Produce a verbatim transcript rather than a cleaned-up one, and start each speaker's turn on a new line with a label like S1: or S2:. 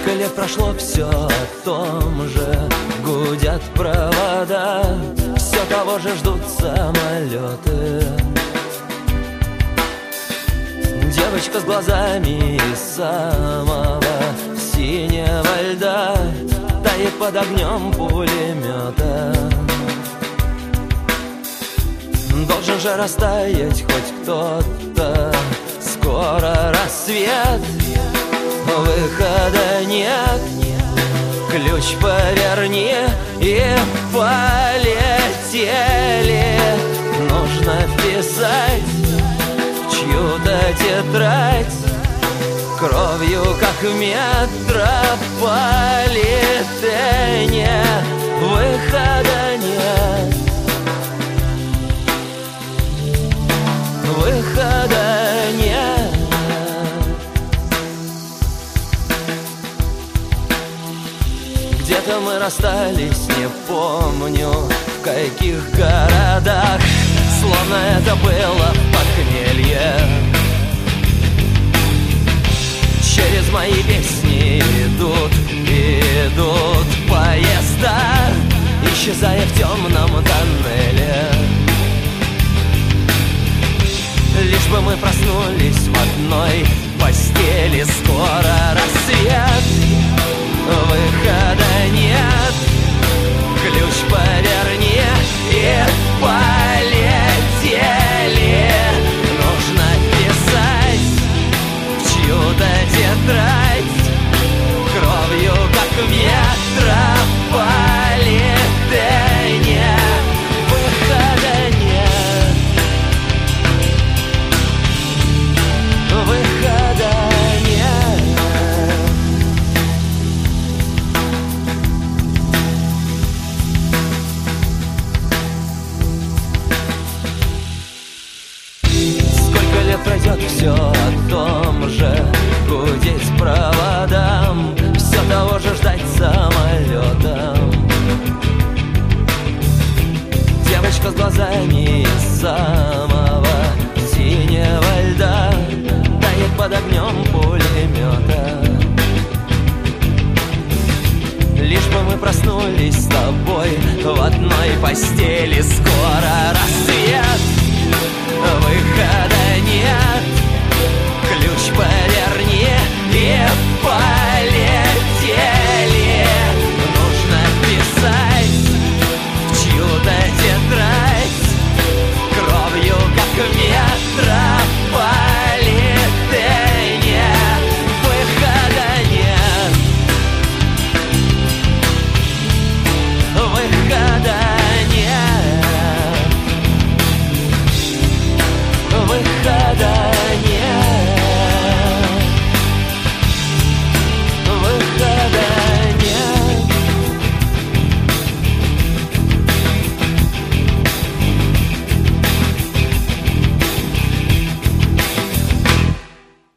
S1: Сколько лет прошло, все о том же. Гудят провода, все того же ждут самолеты. Девочка с глазами из самого синего льда тает под огнем пулемета. Должен же растаять хоть кто-то. Скоро рассвет, выхода нет. Ключ поверни и полетели. Нужно вписать в чью-то тетрадь кровью, как в метрополитене. Выхода нет. Выхода нет. Где-то мы расстались, не помню в каких городах. Словно это было похмелье. Через мои песни идут, идут поезда, исчезая в темном тоннеле. Лишь бы мы проснулись в одной постели. Скоро рассвет, выхода нет. Ключ поверни и полетели. Нужно писать в чью-то тетрадь кровью, как в метрополитене. Выхода нет. Выхода нет. Сколько лет пройдет, все о том же. Гудеть проводам, все того же ждать самолетом. Девочка с глазами из самого синего льда тает под огнем пулемета. Лишь бы мы проснулись с тобой в одной постели. Скоро рассвет,